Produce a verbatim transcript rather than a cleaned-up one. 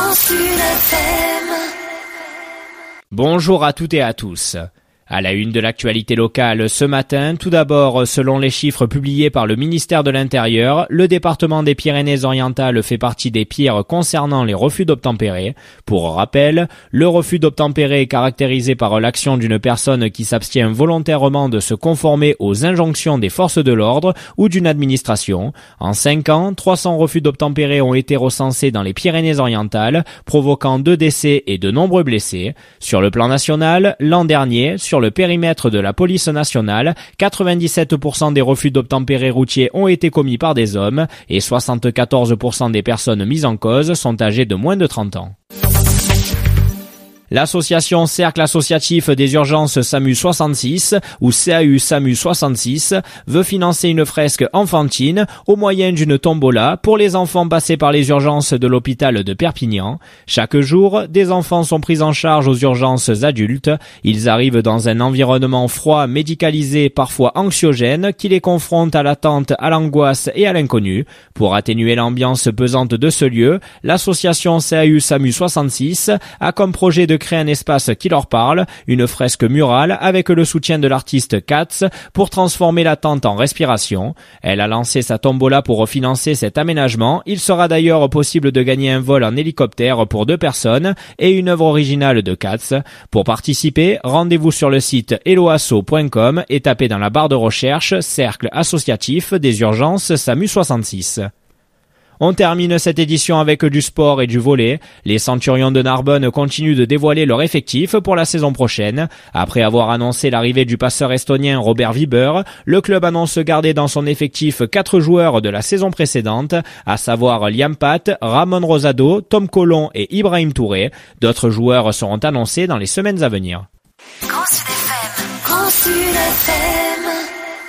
Grand Sud F M. Bonjour à toutes et à tous. À la une de l'actualité locale ce matin, tout d'abord, selon les chiffres publiés par le ministère de l'Intérieur, le département des Pyrénées-Orientales fait partie des pires concernant les refus d'obtempérer. Pour rappel, le refus d'obtempérer est caractérisé par l'action d'une personne qui s'abstient volontairement de se conformer aux injonctions des forces de l'ordre ou d'une administration. En cinq ans, trois cents refus d'obtempérer ont été recensés dans les Pyrénées-Orientales, provoquant deux décès et de nombreux blessés. Sur le plan national, l'an dernier, sur le périmètre de la police nationale, quatre-vingt-dix-sept pour cent des refus d'obtempérer routiers ont été commis par des hommes et soixante-quatorze pour cent des personnes mises en cause sont âgées de moins de trente ans. L'association Cercle Associatif des Urgences SAMU soixante-six, ou C A U SAMU soixante-six, veut financer une fresque enfantine au moyen d'une tombola pour les enfants passés par les urgences de l'hôpital de Perpignan. Chaque jour, des enfants sont pris en charge aux urgences adultes. Ils arrivent dans un environnement froid, médicalisé, parfois anxiogène, qui les confronte à l'attente, à l'angoisse et à l'inconnu. Pour atténuer l'ambiance pesante de ce lieu, l'association C A U SAMU soixante-six a comme projet de créer un espace qui leur parle, une fresque murale avec le soutien de l'artiste Katz pour transformer l'attente en respiration. Elle a lancé sa tombola pour financer cet aménagement. Il sera d'ailleurs possible de gagner un vol en hélicoptère pour deux personnes et une œuvre originale de Katz. Pour participer, rendez-vous sur le site helloasso point com et tapez dans la barre de recherche Cercle Associatif des Urgences SAMU soixante-six. On termine cette édition avec du sport et du volley. Les Centurions de Narbonne continuent de dévoiler leur effectif pour la saison prochaine. Après avoir annoncé l'arrivée du passeur estonien Robert Wiber, le club annonce garder dans son effectif quatre joueurs de la saison précédente, à savoir Liam Pat, Ramon Rosado, Tom Colon et Ibrahim Touré. D'autres joueurs seront annoncés dans les semaines à venir. Grand Sud F M. Grand Sud F M.